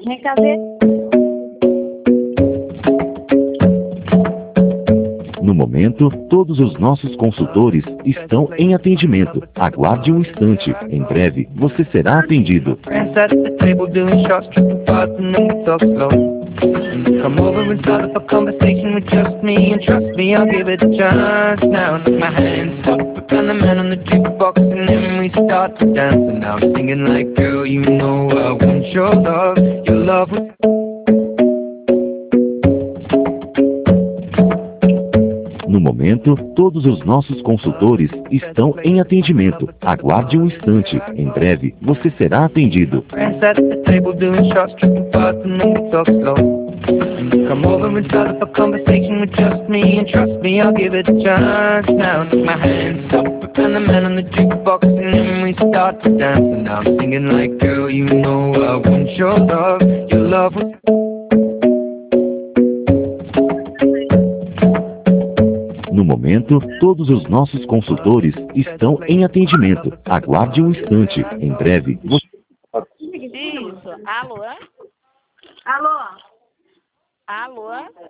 Recaser. No momento, todos os nossos consultores estão em atendimento. Aguarde um instante. Em breve, você será atendido. Come over and start up a conversation with just me, and trust me, I'll give it a chance. Now take my hands up, and the man on the jukebox, and then we start to dance. And now I'm singing like, girl, you know I want your love. Your love was... No momento, todos os nossos consultores estão em atendimento. Aguarde um instante. Em breve, você será atendido. Come over and start up a conversation with just me, and trust me, I'll give it a chance. Now take my hands up, and the man on the jukebox, and then we start to dance. And now I'm singing like, girl, you know I want your love. Your love was... No momento, todos os nossos consultores estão em atendimento. Aguarde um instante. Em breve, você... Isso. Alô? Alô? Alô?